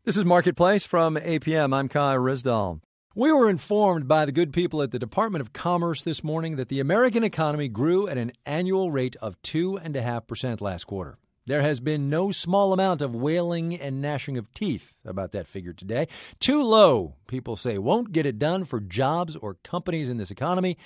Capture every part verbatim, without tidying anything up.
This is Marketplace from A P M. I'm Kai Rizdal. We were informed by the good people at the Department of Commerce this morning that the American economy grew at an annual rate of two point five percent last quarter. There has been no small amount of wailing and gnashing of teeth about that figure today. Too low, people say, won't get it done for jobs or companies in this economy.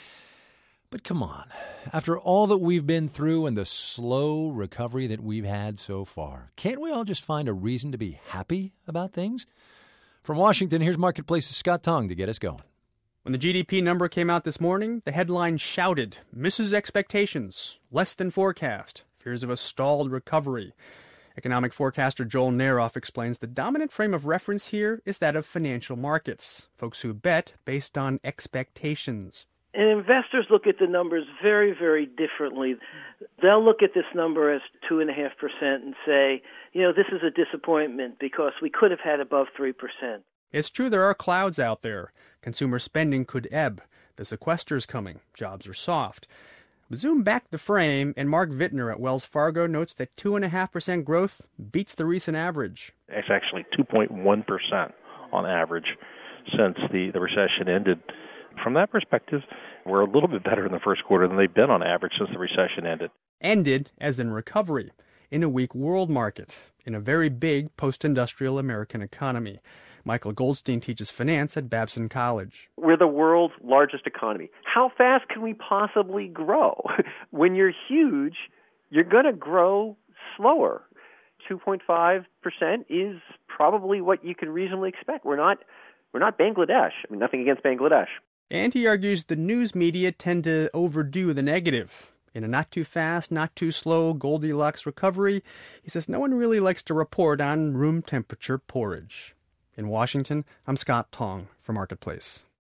But come on, after all that we've been through and the slow recovery that we've had so far, can't we all just find a reason to be happy about things? From Washington, here's Marketplace's Scott Tong to get us going. When the G D P number came out this morning, the headline shouted, "Misses expectations, less than forecast, fears of a stalled recovery." Economic forecaster Joel Naroff explains the dominant frame of reference here is that of financial markets, folks who bet based on expectations. And investors look at the numbers very, very differently. They'll look at this number as two point five percent and say, you know, this is a disappointment because we could have had above three percent. It's true there are clouds out there. Consumer spending could ebb. The sequester's coming. Jobs are soft. Zoom back the frame, and Mark Vittner at Wells Fargo notes that two point five percent growth beats the recent average. It's actually two point one percent on average since the, the recession ended. From that perspective, we're a little bit better in the first quarter than they've been on average since the recession ended. Ended, as in recovery, in a weak world market, in a very big post-industrial American economy. Michael Goldstein teaches finance at Babson College. We're the world's largest economy. How fast can we possibly grow? When you're huge, you're going to grow slower. two point five percent is probably what you can reasonably expect. We're not, we're not Bangladesh. I mean, nothing against Bangladesh. And he argues the news media tend to overdo the negative. In a not-too-fast, not-too-slow Goldilocks recovery, he says no one really likes to report on room-temperature porridge. In Washington, I'm Scott Tong for Marketplace.